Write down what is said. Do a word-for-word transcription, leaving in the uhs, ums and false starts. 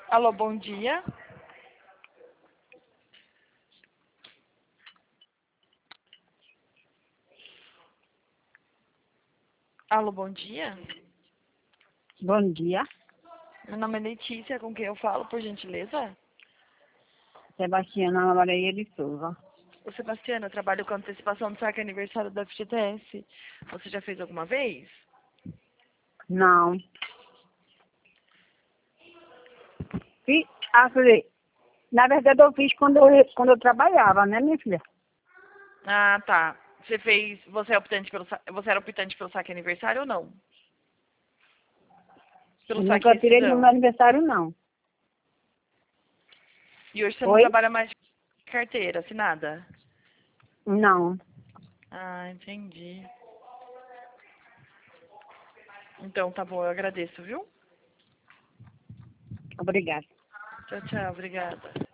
Alô, bom dia. Alô, bom dia. Bom dia, Meu nome é Letícia, com quem eu falo, por gentileza? Sebastiana Maria de Souza. Ô, Sebastiana, eu trabalho com antecipação do saque aniversário da F G T S. Você já fez alguma vez? Não. Fiz, ah, falei, na verdade eu fiz quando eu, quando eu trabalhava, né, minha filha? Ah, tá. Você fez. Você é optante pelo sa- Você era optante pelo saque aniversário ou não? Pelo Eu saque nunca tirei no meu rescisão. aniversário, não. E hoje você não Oi? trabalha mais de carteira, assinada? Não. Ah, entendi. Então tá bom, eu agradeço, viu? Obrigada. Tchau, tchau, obrigada.